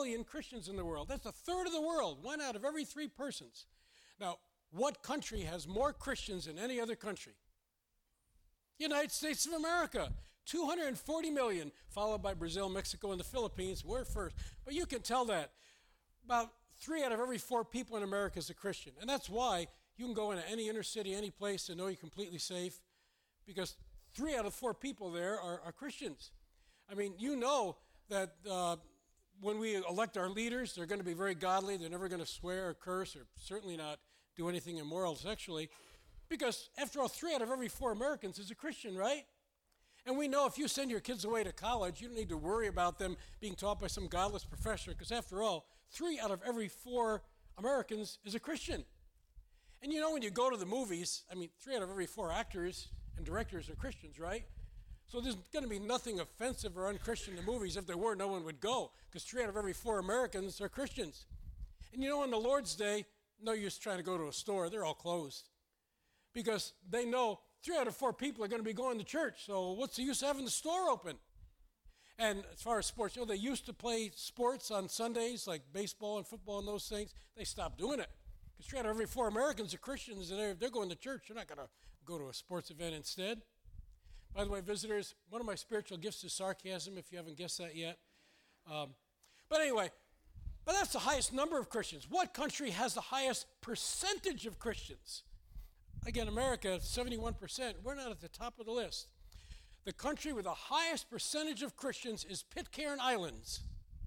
million Christians in the world. That's a third of the world, 1 out of every 3 persons. Now, what country has more Christians than any other country? United States of America, 240 million, followed by Brazil, Mexico, and the Philippines. We're first. But you can tell that about 3 out of every 4 people in America is a Christian. And that's why you can go into any inner city, any place, and know you're completely safe, because 3 out of 4 people there are Christians. I mean, you know that when we elect our leaders, they're going to be very godly. They're never going to swear or curse or certainly not do anything immoral sexually, because after all, 3 out of every 4 Americans is a Christian, right? And we know if you send your kids away to college, you don't need to worry about them being taught by some godless professor, because after all, 3 out of every 4 Americans is a Christian. And you know, when you go to the movies, 3 out of every 4 actors and directors are Christians, right? So there's going to be nothing offensive or unchristian in the movies. If there were, no one would go, because 3 out of every 4 Americans are Christians. And you know, on the Lord's Day, no use trying to go to a store. They're all closed, because they know 3 out of 4 people are going to be going to church. So what's the use of having the store open? And as far as sports, they used to play sports on Sundays, like baseball and football and those things. They stopped doing it, because 3 out of every 4 Americans are Christians, and if they're going to church, they're not going to go to a sports event instead. By the way, visitors, one of my spiritual gifts is sarcasm, if you haven't guessed that yet. But that's the highest number of Christians. What country has the highest percentage of Christians? Again, America, 71%. We're not at the top of the list. The country with the highest percentage of Christians is Pitcairn Islands.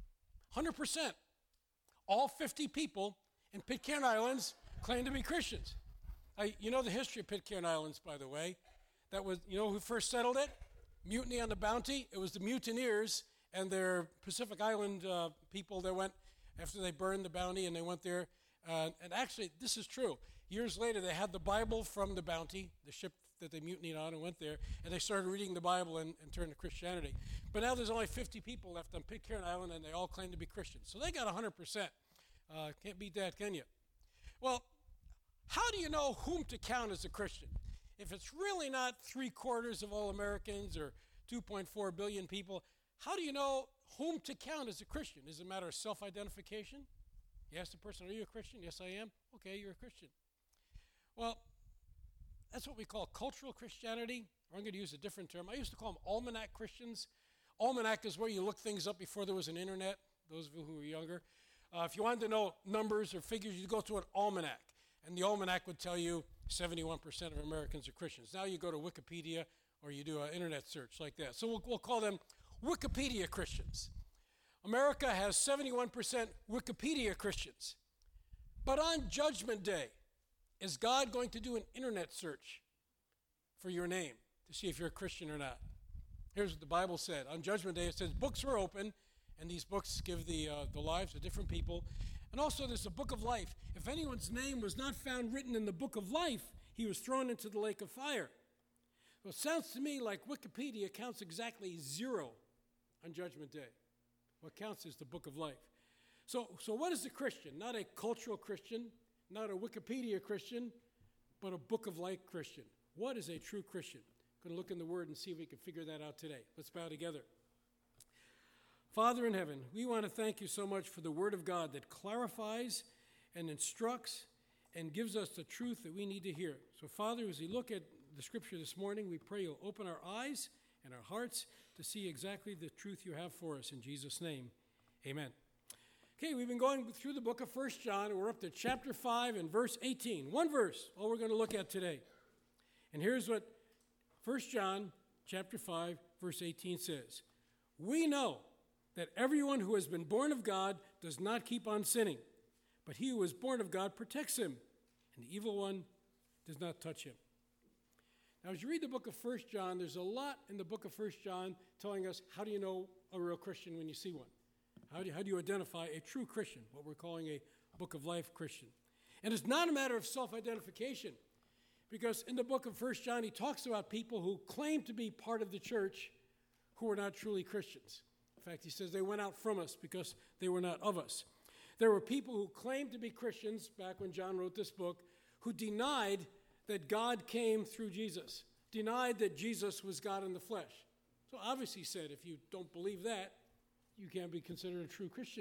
100%. All 50 people in Pitcairn Islands claim to be Christians. You know the history of Pitcairn Islands, by the way. That was, you know who first settled it? Mutiny on the Bounty. It was the mutineers and their Pacific Island people that went after they burned the Bounty, and they went there. And actually, this is true. Years later, they had the Bible from the Bounty, the ship that they mutinied on, and went there, and they started reading the Bible and turned to Christianity. But now there's only 50 people left on Pitcairn Island, and they all claim to be Christians. So they got 100%. Can't beat that, can you? Well, how do you know whom to count as a Christian? If it's really not 3/4 of all Americans or 2.4 billion people, how do you know whom to count as a Christian? Is it a matter of self-identification? You ask the person, are you a Christian? Yes, I am. Okay, you're a Christian. Well, that's what we call cultural Christianity. Or I'm going to use a different term. I used to call them almanac Christians. Almanac is where you look things up before there was an internet, those of you who were younger. If you wanted to know numbers or figures, you'd go to an almanac. And the almanac would tell you 71% of Americans are Christians. Now you go to Wikipedia or you do an internet search like that. So we'll call them Wikipedia Christians. America has 71% Wikipedia Christians. But on Judgment Day, is God going to do an internet search for your name to see if you're a Christian or not? Here's what the Bible said. On Judgment Day, it says books were open, and these books give the lives of different people. And also there's a book of life. If anyone's name was not found written in the book of life, he was thrown into the lake of fire. Well, it sounds to me like Wikipedia counts exactly 0 on Judgment Day. What counts is the book of life. So what is a Christian? Not a cultural Christian, not a Wikipedia Christian, but a book of life Christian. What is a true Christian? I'm going to look in the Word and see if we can figure that out today. Let's bow together. Father in heaven, we want to thank you so much for the Word of God that clarifies and instructs and gives us the truth that we need to hear. So, Father, as we look at the Scripture this morning, we pray you'll open our eyes and our hearts to see exactly the truth you have for us. In Jesus' name, amen. Okay, we've been going through the book of 1 John, and we're up to chapter 5 and verse 18. One verse, all we're going to look at today. And here's what 1 John chapter 5, verse 18 says. We know that everyone who has been born of God does not keep on sinning, but he who is born of God protects him, and the evil one does not touch him. Now, as you read the book of 1 John, there's a lot in the book of 1 John telling us how do you know a real Christian when you see one? How do you identify a true Christian, what we're calling a book of life Christian? And it's not a matter of self-identification, because in the book of 1 John, he talks about people who claim to be part of the church who are not truly Christians. In fact, he says they went out from us because they were not of us. There were people who claimed to be Christians back when John wrote this book who denied that God came through Jesus, denied that Jesus was God in the flesh. So obviously he said, if you don't believe that, you can't be considered a true Christian.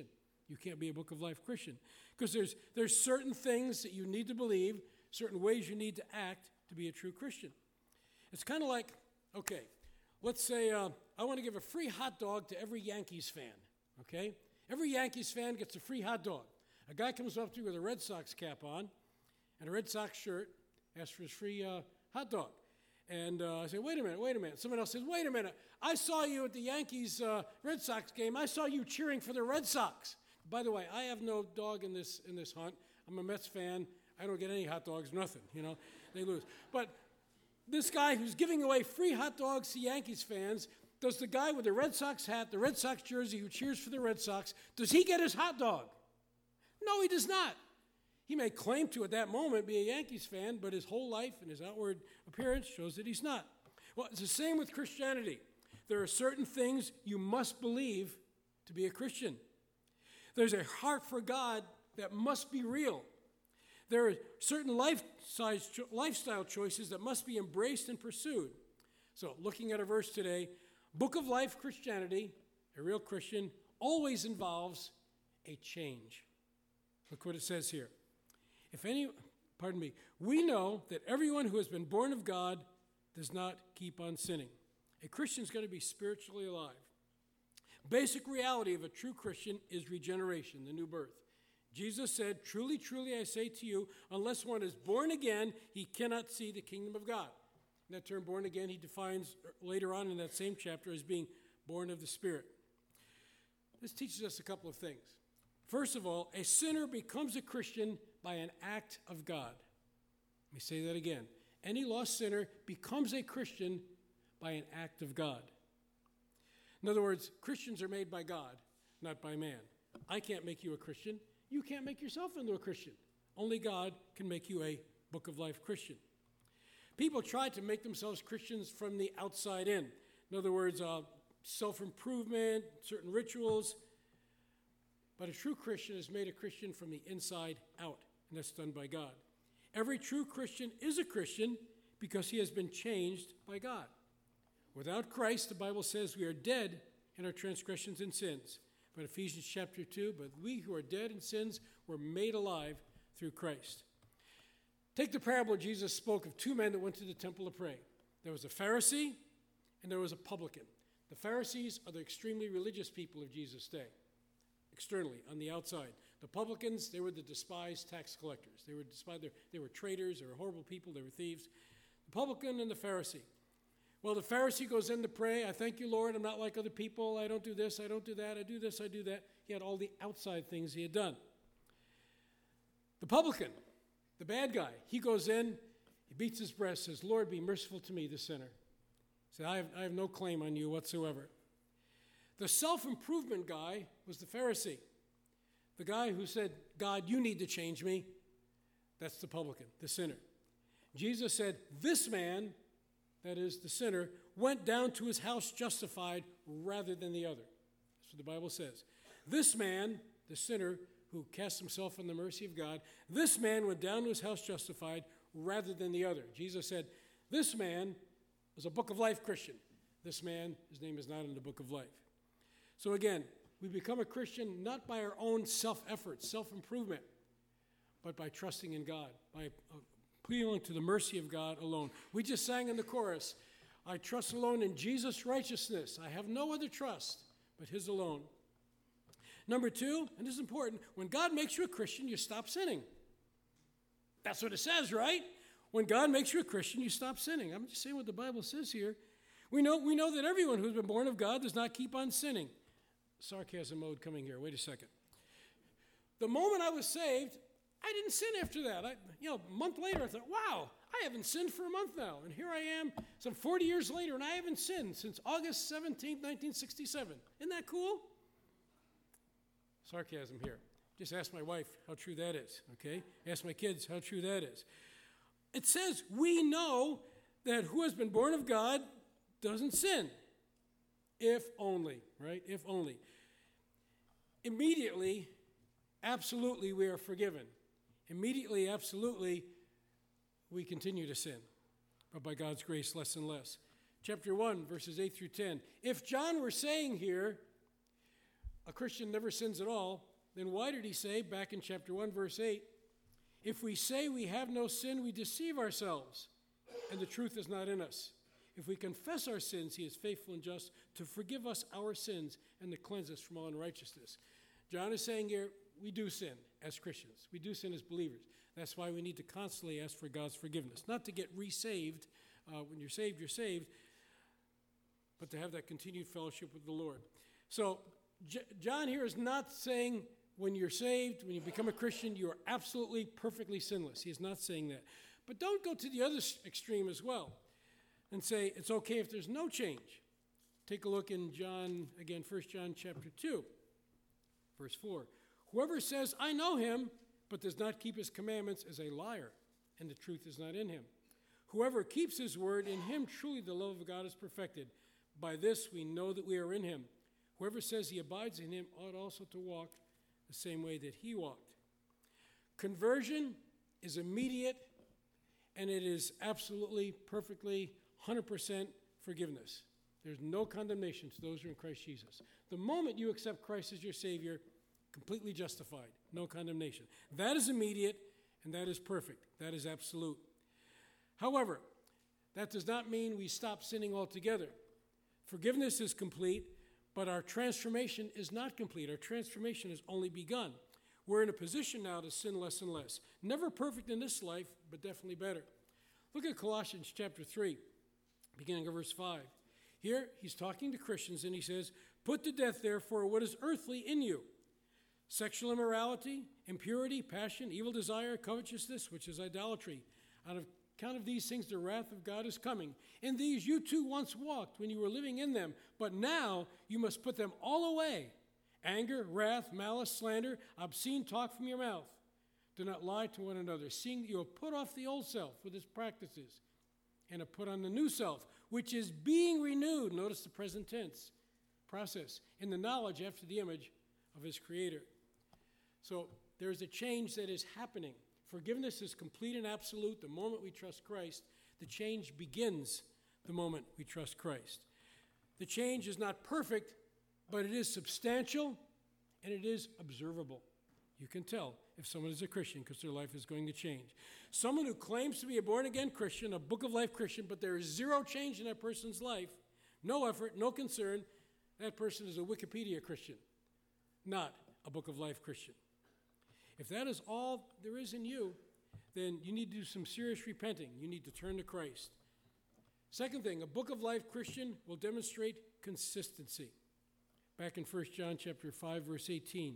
You can't be a Book of Life Christian. Because there's certain things that you need to believe, certain ways you need to act to be a true Christian. It's kind of like, okay, let's say I want to give a free hot dog to every Yankees fan, okay? Every Yankees fan gets a free hot dog. A guy comes up to you with a Red Sox cap on and a Red Sox shirt, asks for his free hot dog. And I say, wait a minute. Someone else says, wait a minute. I saw you at the Yankees Red Sox game. I saw you cheering for the Red Sox. By the way, I have no dog in this hunt. I'm a Mets fan. I don't get any hot dogs, nothing, They lose. But this guy who's giving away free hot dogs to Yankees fans, does the guy with the Red Sox hat, the Red Sox jersey who cheers for the Red Sox, does he get his hot dog? No, he does not. He may claim to at that moment be a Yankees fan, but his whole life and his outward appearance shows that he's not. Well, it's the same with Christianity. There are certain things you must believe to be a Christian. There's a heart for God that must be real. There are certain lifestyle choices that must be embraced and pursued. So, looking at a verse today, Book of Life Christianity, a real Christian, always involves a change. Look what it says here. We know that everyone who has been born of God does not keep on sinning. A Christian's got to be spiritually alive. Basic reality of a true Christian is regeneration, the new birth. Jesus said, truly, truly, I say to you, unless one is born again, he cannot see the kingdom of God. And that term born again, he defines later on in that same chapter as being born of the Spirit. This teaches us a couple of things. First of all, a sinner becomes a Christian by an act of God. Let me say that again. Any lost sinner becomes a Christian by an act of God. In other words, Christians are made by God, not by man. I can't make you a Christian. You can't make yourself into a Christian. Only God can make you a Book of Life Christian. People try to make themselves Christians from the outside in. In other words, self-improvement, certain rituals. But a true Christian is made a Christian from the inside out, and that's done by God. Every true Christian is a Christian because he has been changed by God. Without Christ, the Bible says we are dead in our transgressions and sins. But Ephesians chapter 2, but we who are dead in sins were made alive through Christ. Take the parable Jesus spoke of two men that went to the temple to pray. There was a Pharisee and there was a publican. The Pharisees are the extremely religious people of Jesus' day, externally, on the outside. The publicans, they were the despised tax collectors. They were despised. They were traitors. They were horrible people. They were thieves. The publican and the Pharisee. Well, the Pharisee goes in to pray. I thank you, Lord. I'm not like other people. I don't do this. I don't do that. I do this. I do that. He had all the outside things he had done. The publican, the bad guy, he goes in, he beats his breast, says, Lord, be merciful to me, the sinner. He said, I have no claim on you whatsoever. The self-improvement guy was the Pharisee. The guy who said, God, you need to change me. That's the publican, the sinner. Jesus said, this man, that is the sinner, went down to his house justified rather than the other. That's what the Bible says. This man, the sinner who cast himself on the mercy of God, this man went down to his house justified rather than the other. Jesus said, this man was a Book of Life Christian. This man, his name is not in the Book of Life. So again, we become a Christian not by our own self-effort, self-improvement, but by trusting in God, by appealing to the mercy of God alone. We just sang in the chorus, I trust alone in Jesus' righteousness. I have no other trust but his alone. Number two, and this is important, when God makes you a Christian, you stop sinning. That's what it says, right? When God makes you a Christian, you stop sinning. I'm just saying what the Bible says here. We know that everyone who's been born of God does not keep on sinning. Sarcasm mode coming here. Wait a second. The moment I was saved, I didn't sin after that. A month later, I thought, wow, I haven't sinned for a month now. And here I am some 40 years later, and I haven't sinned since August 17, 1967. Isn't that cool? Sarcasm here. Just ask my wife how true that is, okay? Ask my kids how true that is. It says we know that who has been born of God doesn't sin. If only, right? If only. Immediately, absolutely, we are forgiven. Immediately, absolutely, we continue to sin. But by God's grace, less and less. Chapter 1, verses 8 through 10. If John were saying here, a Christian never sins at all, then why did he say, back in chapter 1, verse 8, if we say we have no sin, we deceive ourselves, and the truth is not in us. If we confess our sins, he is faithful and just to forgive us our sins and to cleanse us from all unrighteousness. John is saying here, we do sin as Christians. We do sin as believers. That's why we need to constantly ask for God's forgiveness. Not to get re-saved. When you're saved, but to have that continued fellowship with the Lord. So John here is not saying when you're saved, when you become a Christian, you are absolutely, perfectly sinless. He is not saying that. But don't go to the other extreme as well and say it's okay if there's no change. Take a look in John, again, 1 John chapter 2, verse 4. Whoever says, I know him, but does not keep his commandments is a liar, and the truth is not in him. Whoever keeps his word, in him truly the love of God is perfected. By this we know that we are in him. Whoever says he abides in him ought also to walk the same way that he walked. Conversion is immediate, and it is absolutely, perfectly, 100% forgiveness. There's no condemnation to those who are in Christ Jesus. The moment you accept Christ as your Savior, completely justified, no condemnation. That is immediate, and that is perfect. That is absolute. However, that does not mean we stop sinning altogether. Forgiveness is complete, but our transformation is not complete. Our transformation has only begun. We're in a position now to sin less and less. Never perfect in this life, but definitely better. Look at Colossians chapter 3, beginning of verse 5. Here, he's talking to Christians, and he says, put to death, therefore, what is earthly in you. Sexual immorality, impurity, passion, evil desire, covetousness, which is idolatry. Out of account of these things, the wrath of God is coming. In these you too once walked when you were living in them, but now you must put them all away. Anger, wrath, malice, slander, obscene talk from your mouth. Do not lie to one another, seeing that you have put off the old self with its practices, and have put on the new self, which is being renewed, notice the present tense, process, in the knowledge after the image of his Creator. So there's a change that is happening. Forgiveness is complete and absolute the moment we trust Christ. The change begins the moment we trust Christ. The change is not perfect, but it is substantial and it is observable. You can tell if someone is a Christian because their life is going to change. Someone who claims to be a born-again Christian, a Book of Life Christian, but there is zero change in that person's life, no effort, no concern, that person is a Wikipedia Christian, not a Book of Life Christian. If that is all there is in you, then you need to do some serious repenting. You need to turn to Christ. Second thing, a Book of Life Christian will demonstrate consistency. Back in 1 John chapter 5, verse 18.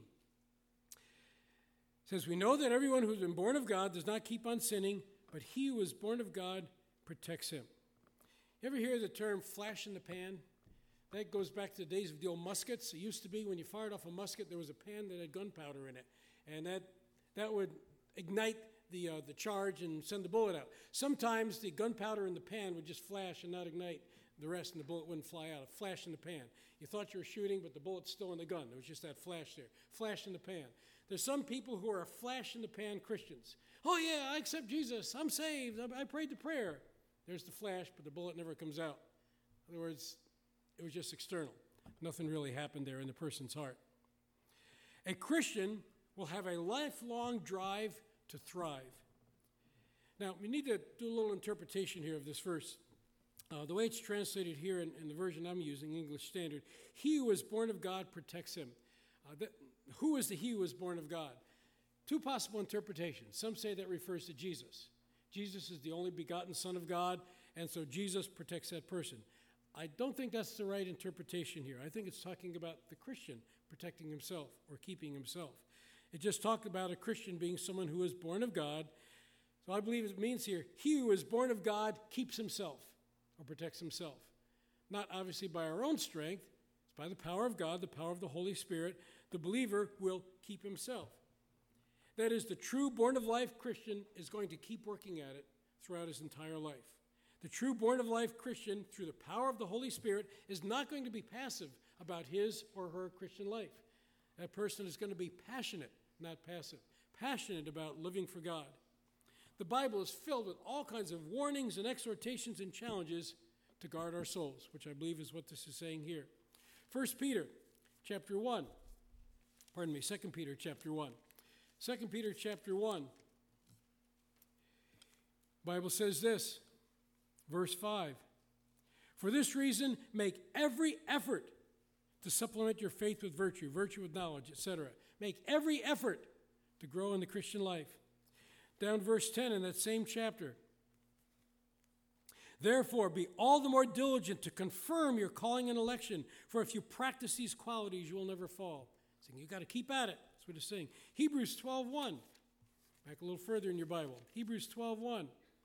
It says, we know that everyone who's been born of God does not keep on sinning, but he who is born of God protects him. You ever hear the term flash in the pan? That goes back to the days of the old muskets. It used to be when you fired off a musket, there was a pan that had gunpowder in it. And that would ignite the charge and send the bullet out. Sometimes the gunpowder in the pan would just flash and not ignite the rest, and the bullet wouldn't fly out. A flash in the pan. You thought you were shooting, but the bullet's still in the gun. There was just that flash there. Flash in the pan. There's some people who are flash in the pan Christians. Oh yeah, I accept Jesus. I'm saved. I prayed the prayer. There's the flash, but the bullet never comes out. In other words, it was just external. Nothing really happened there in the person's heart. A Christian will have a lifelong drive to thrive. Now, we need to do a little interpretation here of this verse. The way it's translated here in the version I'm using, English Standard, he who is born of God protects him. Who is the he who is born of God? Two possible interpretations. Some say that refers to Jesus. Jesus is the only begotten Son of God, and so Jesus protects that person. I don't think that's the right interpretation here. I think it's talking about the Christian protecting himself or keeping himself. It just talked about a Christian being someone who is born of God. So I believe it means here, he who is born of God keeps himself or protects himself. Not obviously by our own strength. It's by the power of God, the power of the Holy Spirit. The believer will keep himself. That is, the true born-of-life Christian is going to keep working at it throughout his entire life. The true born-of-life Christian, through the power of the Holy Spirit, is not going to be passive about his or her Christian life. That person is going to be passionate, not passive. Passionate about living for God. The Bible is filled with all kinds of warnings and exhortations and challenges to guard our souls, which I believe is what this is saying here. 1 Peter chapter 1, Pardon me, 2 Peter chapter 1. 2 Peter chapter 1. Bible says this, verse 5. For this reason, make every effort to supplement your faith with virtue, virtue with knowledge, etc. Make every effort to grow in the Christian life. Down verse 10 in that same chapter. Therefore, be all the more diligent to confirm your calling and election, for if you practice these qualities, you will never fall. So you've got to keep at it. That's what it's saying. Hebrews 12:1. Back a little further in your Bible. Hebrews 12:1.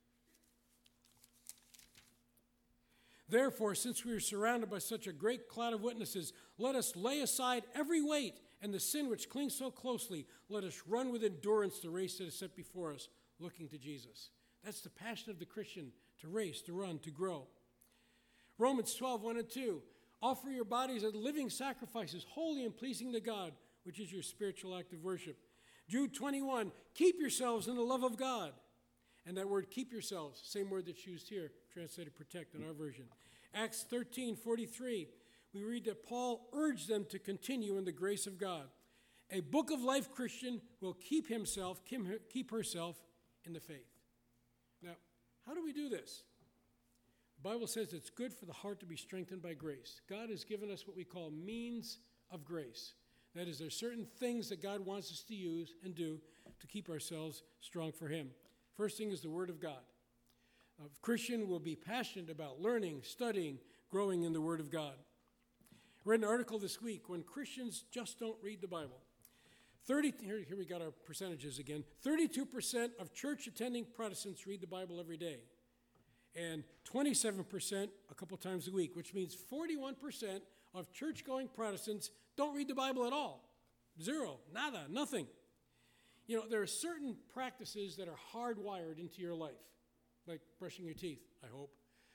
Therefore, since we are surrounded by such a great cloud of witnesses, let us lay aside every weight and the sin which clings so closely. Let us run with endurance the race that is set before us, looking to Jesus. That's the passion of the Christian, to race, to run, to grow. Romans 12:1 and 2. Offer your bodies as living sacrifices, holy and pleasing to God, which is your spiritual act of worship. Jude 21, keep yourselves in the love of God. And that word, keep yourselves, same word that's used here, translated protect in our version. Acts 13:43, we read that Paul urged them to continue in the grace of God. A book of life Christian will keep herself in the faith. Now, how do we do this? The Bible says it's good for the heart to be strengthened by grace. God has given us what we call means of grace. That is, there's certain things that God wants us to use and do to keep ourselves strong for Him. First thing is the Word of God. A Christian will be passionate about learning, studying, growing in the Word of God. I read an article this week, when Christians just don't read the Bible. Here we got our percentages again. 32% of church-attending Protestants read the Bible every day. And 27% a couple times a week, which means 41% of church-going Protestants don't read the Bible at all. Zero, nada, nothing. You know, there are certain practices that are hardwired into your life, like brushing your teeth, I hope.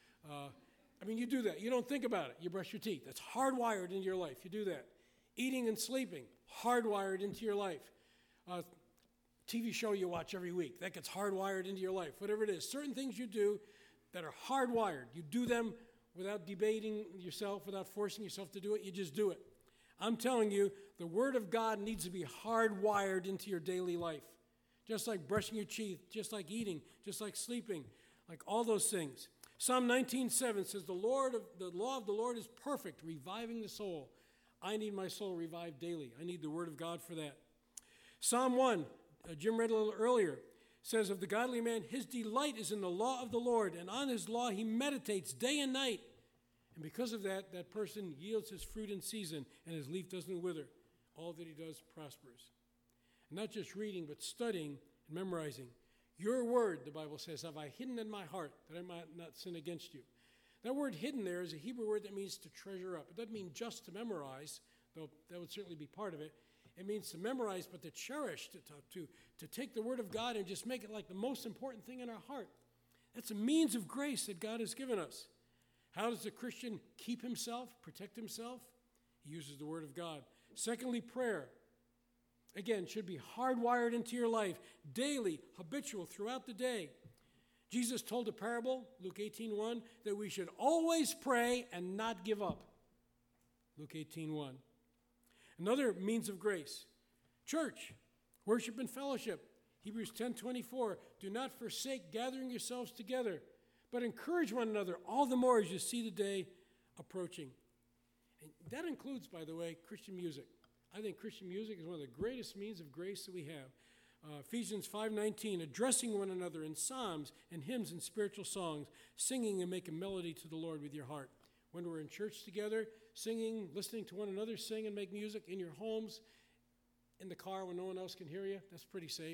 You do that. You don't think about it. You brush your teeth. That's hardwired into your life. You do that. Eating and sleeping, hardwired into your life. TV show you watch every week, that gets hardwired into your life. Whatever it is, certain things you do that are hardwired. You do them without debating yourself, without forcing yourself to do it. You just do it. I'm telling you, the Word of God needs to be hardwired into your daily life. Just like brushing your teeth, just like eating, just like sleeping, like all those things. Psalm 19:7 says, the law of the Lord is perfect, reviving the soul. I need my soul revived daily. I need the Word of God for that. Psalm 1, Jim read a little earlier, says of the godly man, his delight is in the law of the Lord, and on his law he meditates day and night. And because of that, that person yields his fruit in season, and his leaf doesn't wither. All that he does prospers. And not just reading, but studying and memorizing. Your word, the Bible says, have I hidden in my heart, that I might not sin against you. That word hidden there is a Hebrew word that means to treasure up. It doesn't mean just to memorize, though that would certainly be part of it. It means to memorize, but to cherish, to take the Word of God and just make it like the most important thing in our heart. That's a means of grace that God has given us. How does a Christian keep himself, protect himself? He uses the Word of God. Secondly, prayer. Again, should be hardwired into your life, daily, habitual, throughout the day. Jesus told a parable, Luke 18:1, that we should always pray and not give up. Luke 18:1. Another means of grace, church, worship and fellowship. Hebrews 10:24, do not forsake gathering yourselves together, but encourage one another all the more as you see the day approaching. And that includes, by the way, Christian music. I think Christian music is one of the greatest means of grace that we have. Ephesians 5:19, addressing one another in psalms and hymns and spiritual songs, singing and making melody to the Lord with your heart. When we're in church together, singing, listening to one another sing and make music in your homes, in the car when no one else can hear you, that's pretty safe.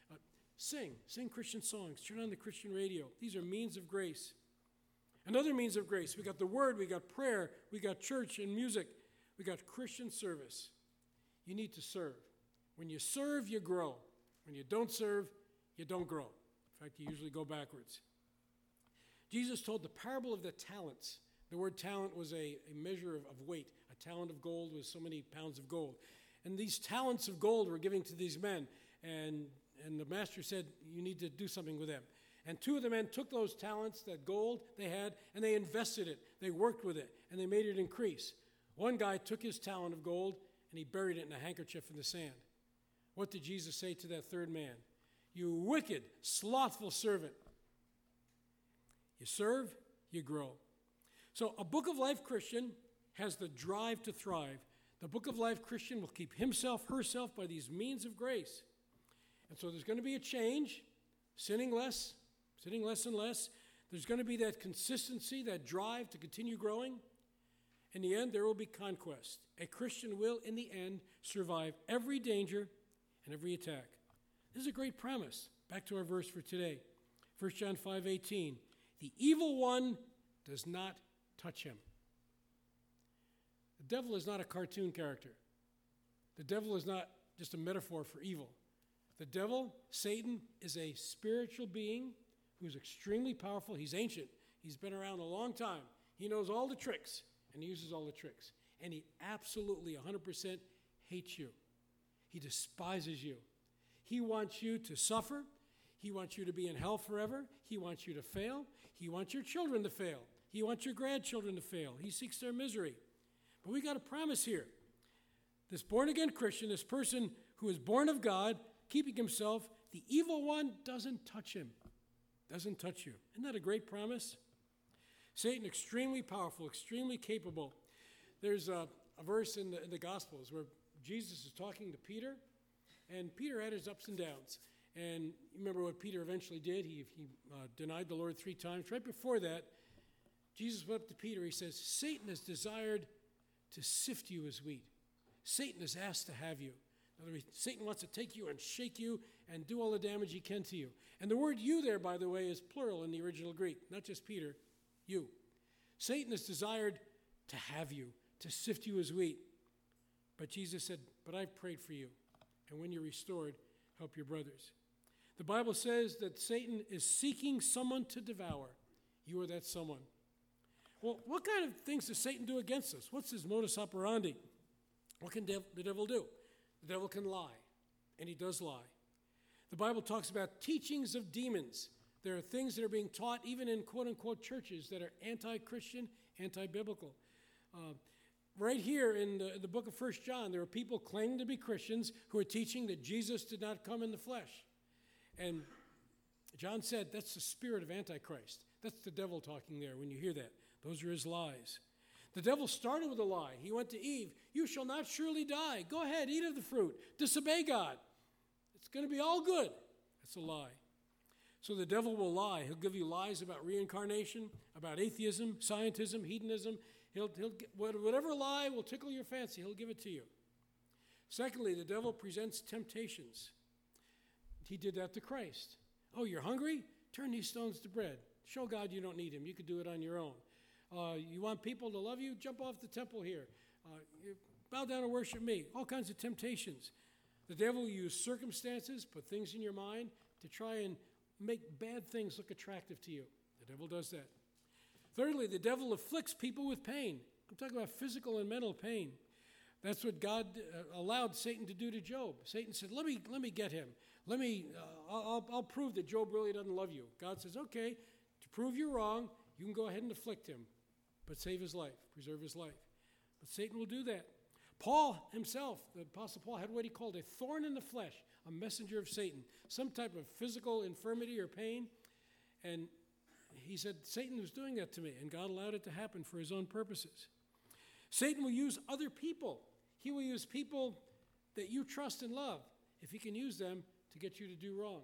Sing Christian songs, turn on the Christian radio. These are means of grace. Another means of grace, we got the Word, we got prayer, we got church and music, we got Christian service. You need to serve. When you serve, you grow. When you don't serve, you don't grow. In fact, you usually go backwards. Jesus told the parable of the talents. The word talent was a measure of weight. A talent of gold was so many pounds of gold. And these talents of gold were given to these men. And the master said, you need to do something with them. And two of the men took those talents, that gold they had, and they invested it. They worked with it, and they made it increase. One guy took his talent of gold, and he buried it in a handkerchief in the sand. What did Jesus say to that third man? You wicked, slothful servant. You serve, you grow. So a Book of Life Christian has the drive to thrive. The Book of Life Christian will keep himself, herself by these means of grace. And so there's going to be a change, sinning less and less. There's going to be that consistency, that drive to continue growing. In the end, there will be conquest. A Christian will, in the end, survive every danger and every attack. This is a great promise. Back to our verse for today. 1 John 5:18. The evil one does not touch him. The devil is not a cartoon character. The devil is not just a metaphor for evil. The devil, Satan, is a spiritual being who's extremely powerful. He's ancient. He's been around a long time. He knows all the tricks, and he uses all the tricks. And he absolutely 100% hates you. He despises you. He wants you to suffer. He wants you to be in hell forever. He wants you to fail. He wants your children to fail. He wants your grandchildren to fail. He seeks their misery. But we got a promise here. This born-again Christian, this person who is born of God, keeping himself, the evil one doesn't touch him. Doesn't touch you. Isn't that a great promise? Satan, extremely powerful, extremely capable. There's a verse in the Gospels where Jesus is talking to Peter, and Peter had his ups and downs. And you remember what Peter eventually did? He denied the Lord 3 times. Right before that, Jesus went up to Peter. He says, Satan has desired to sift you as wheat. Satan has asked to have you. In other words, Satan wants to take you and shake you and do all the damage he can to you. And the word you there, by the way, is plural in the original Greek, not just Peter, you. Satan has desired to have you, to sift you as wheat. But Jesus said, but I've prayed for you. And when you're restored, help your brothers. The Bible says that Satan is seeking someone to devour. You are that someone. Well, what kind of things does Satan do against us? What's his modus operandi? What can the devil do? The devil can lie, and he does lie. The Bible talks about teachings of demons. There are things that are being taught even in quote-unquote churches that are anti-Christian, anti-biblical. Right here in the book of 1 John, there are people claiming to be Christians who are teaching that Jesus did not come in the flesh. And John said that's the spirit of Antichrist. That's the devil talking there when you hear that. Those are his lies. The devil started with a lie. He went to Eve, you shall not surely die. Go ahead, eat of the fruit. Disobey God. It's going to be all good. That's a lie. So the devil will lie. He'll give you lies about reincarnation, about atheism, scientism, hedonism. Whatever lie will tickle your fancy, he'll give it to you. Secondly, the devil presents temptations. He did that to Christ. Oh, you're hungry? Turn these stones to bread. Show God you don't need him. You could do it on your own. You want people to love you? Jump off the temple here. Bow down and worship me. All kinds of temptations. The devil will use circumstances, put things in your mind to try and make bad things look attractive to you. The devil does that. Thirdly, the devil afflicts people with pain. I'm talking about physical and mental pain. That's what God allowed Satan to do to Job. Satan said, let me get him. I'll prove that Job really doesn't love you. God says, okay, to prove you're wrong, you can go ahead and afflict him, but save his life, preserve his life. But Satan will do that. Paul himself, the Apostle Paul, had what he called a thorn in the flesh, a messenger of Satan, some type of physical infirmity or pain. And he said, Satan was doing that to me, and God allowed it to happen for his own purposes. Satan will use other people. He will use people that you trust and love, if he can use them to get you to do wrong.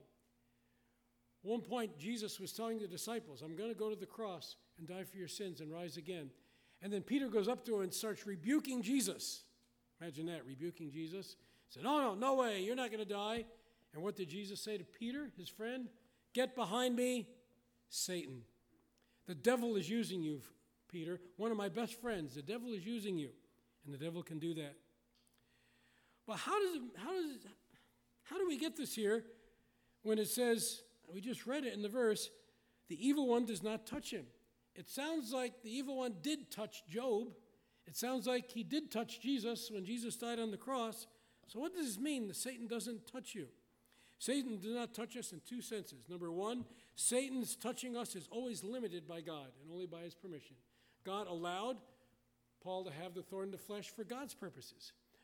At one point, Jesus was telling the disciples, I'm going to go to the cross and die for your sins and rise again. And then Peter goes up to him and starts rebuking Jesus. Imagine that, rebuking Jesus. He said, no way, you're not going to die. And what did Jesus say to Peter, his friend? Get behind me, Satan. The devil is using you, Peter. One of my best friends, the devil is using you. And the devil can do that. Well, how do we get this here when it says, we just read it in the verse, the evil one does not touch him? It sounds like the evil one did touch Job. It sounds like he did touch Jesus when Jesus died on the cross. So what does this mean that Satan doesn't touch you? Satan does not touch us in 2 senses. Number one, Satan's touching us is always limited by God and only by his permission. God allowed Paul to have the thorn in the flesh for God's purposes.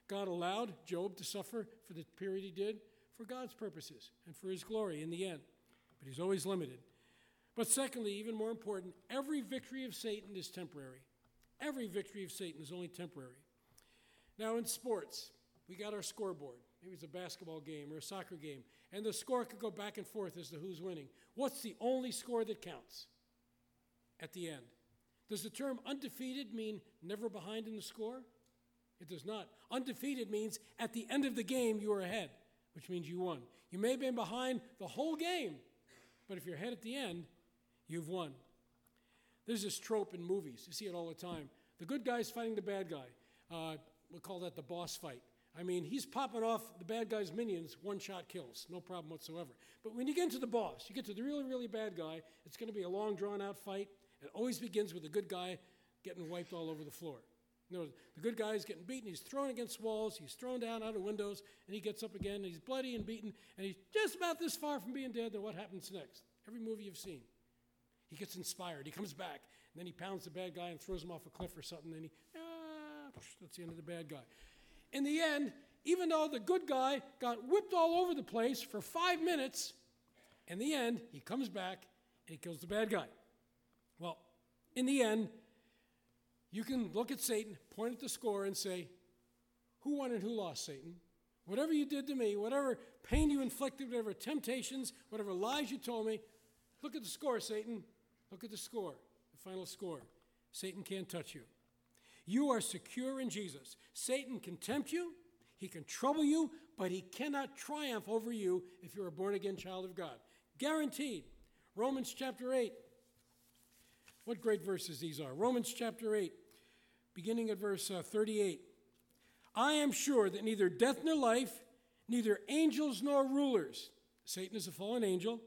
God allowed Job to suffer for the period he did for God's purposes and for his glory in the end. But he's always limited. But secondly, even more important, every victory of Satan is temporary. Every victory of Satan is only temporary. Now in sports, we got our scoreboard. Maybe it's a basketball game or a soccer game. And the score could go back and forth as to who's winning. What's the only score that counts at the end? Does the term undefeated mean never behind in the score? It does not. Undefeated means at the end of the game you are ahead, which means you won. You may have been behind the whole game, but if you're ahead at the end, you've won. There's this trope in movies. You see it all the time. The good guy's fighting the bad guy. We'll call that the boss fight. I mean, he's popping off the bad guy's minions, one-shot kills, no problem whatsoever. But when you get into the boss, you get to the really, really bad guy, it's going to be a long, drawn-out fight. It always begins with the good guy getting wiped all over the floor. You know, the good guy is getting beaten, he's thrown against walls, he's thrown down out of windows, and he gets up again, and he's bloody and beaten, and he's just about this far from being dead. Then what happens next? Every movie you've seen. He gets inspired, he comes back, and then he pounds the bad guy and throws him off a cliff or something, and that's the end of the bad guy. In the end, even though the good guy got whipped all over the place for 5 minutes, in the end, he comes back and he kills the bad guy. Well, in the end, you can look at Satan, point at the score, and say, who won and who lost, Satan? Whatever you did to me, whatever pain you inflicted, whatever temptations, whatever lies you told me, look at the score, Satan. Look at the score, the final score. Satan can't touch you. You are secure in Jesus. Satan can tempt you, he can trouble you, but he cannot triumph over you if you're a born-again child of God. Guaranteed. Romans chapter 8. What great verses these are. Romans chapter 8, beginning at verse 38. I am sure that neither death nor life, neither angels nor rulers, Satan is a fallen angel,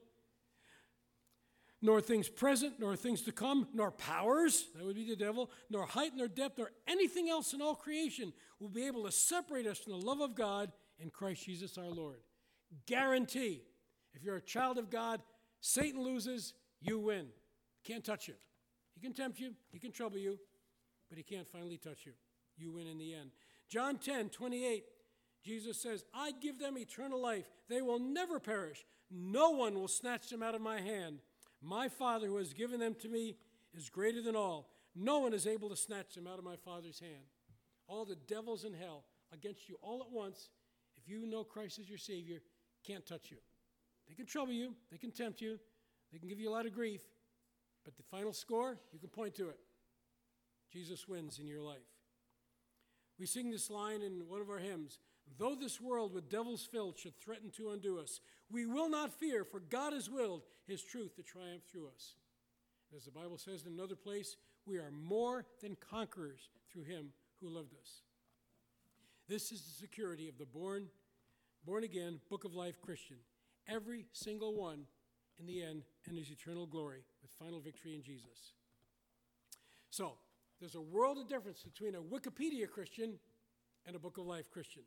nor things present, nor things to come, nor powers, that would be the devil, nor height, nor depth, nor anything else in all creation will be able to separate us from the love of God in Christ Jesus our Lord. Guarantee. If you're a child of God, Satan loses, you win. Can't touch you. He can tempt you, he can trouble you, but he can't finally touch you. You win in the end. John 10:28, Jesus says, I give them eternal life. They will never perish. No one will snatch them out of my hand. My Father who has given them to me is greater than all. No one is able to snatch them out of my Father's hand. All the devils in hell against you all at once, if you know Christ as your Savior, can't touch you. They can trouble you. They can tempt you. They can give you a lot of grief. But the final score, you can point to it. Jesus wins in your life. We sing this line in one of our hymns. Though this world with devils filled should threaten to undo us, we will not fear, for God has willed his truth to triumph through us. As the Bible says in another place, we are more than conquerors through him who loved us. This is the security of the born again, book of life Christian. Every single one, in the end, enters eternal glory with final victory in Jesus. So, there's a world of difference between a Wikipedia Christian and a book of life Christian.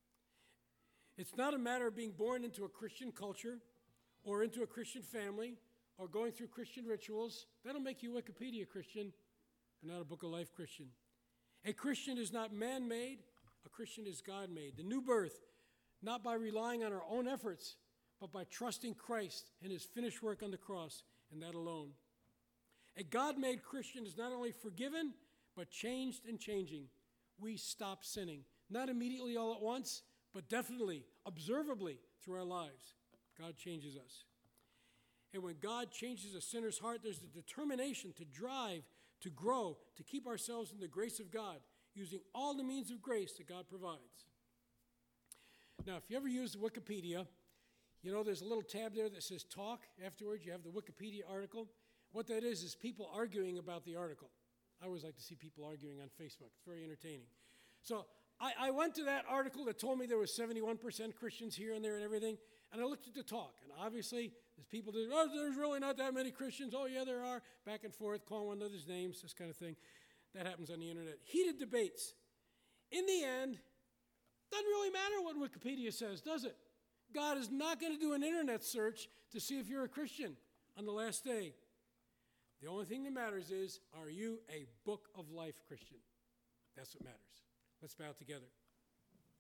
It's not a matter of being born into a Christian culture or into a Christian family or going through Christian rituals. That'll make you a Wikipedia Christian, but not a book of life Christian. A Christian is not man-made. A Christian is God-made. The new birth, not by relying on our own efforts, but by trusting Christ and his finished work on the cross, and that alone. A God-made Christian is not only forgiven, but changed and changing. We stop sinning, not immediately all at once, but definitely, observably through our lives. God changes us. And when God changes a sinner's heart, there's the determination to drive, to grow, to keep ourselves in the grace of God, using all the means of grace that God provides. Now, if you ever use Wikipedia, you know there's a little tab there that says talk. Afterwards, you have the Wikipedia article. What that is people arguing about the article. I always like to see people arguing on Facebook. It's very entertaining. So I went to that article that told me there was 71% Christians here and there and everything, and I looked at the talk. And obviously, there's people that, there's really not that many Christians. Oh, yeah, there are. Back and forth, calling one another's names, this kind of thing. That happens on the internet. Heated debates. In the end, doesn't really matter what Wikipedia says, does it? God is not going to do an internet search to see if you're a Christian on the last day. The only thing that matters is, are you a book of life Christian? That's what matters. Let's bow together.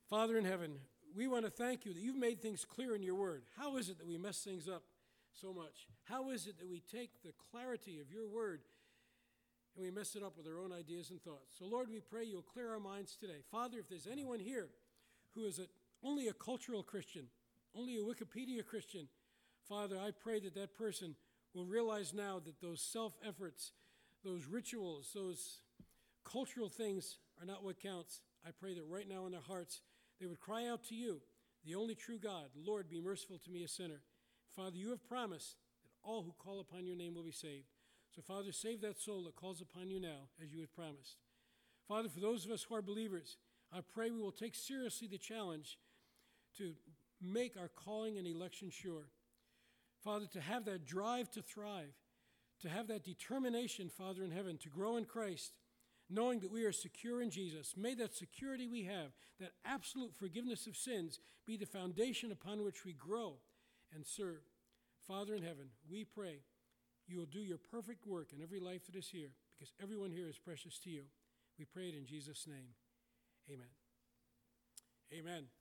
Father in heaven, we want to thank you that you've made things clear in your word. How is it that we mess things up so much? How is it that we take the clarity of your word and we mess it up with our own ideas and thoughts? So, Lord, we pray you'll clear our minds today. Father, if there's anyone here who is only a cultural Christian, only a Wikipedia Christian, Father, I pray that that person will realize now that those self-efforts, those rituals, those cultural things are not what counts. I pray that right now in their hearts they would cry out to you, the only true God, Lord, be merciful to me, a sinner. Father, you have promised that all who call upon your name will be saved. So, Father, save that soul that calls upon you now, as you have promised. Father, for those of us who are believers, I pray we will take seriously the challenge to make our calling and election sure. Father, to have that drive to thrive, to have that determination, Father in heaven, to grow in Christ, knowing that we are secure in Jesus. May that security we have, that absolute forgiveness of sins, be the foundation upon which we grow and serve. Father in heaven, we pray you will do your perfect work in every life that is here, because everyone here is precious to you. We pray it in Jesus' name. Amen. Amen.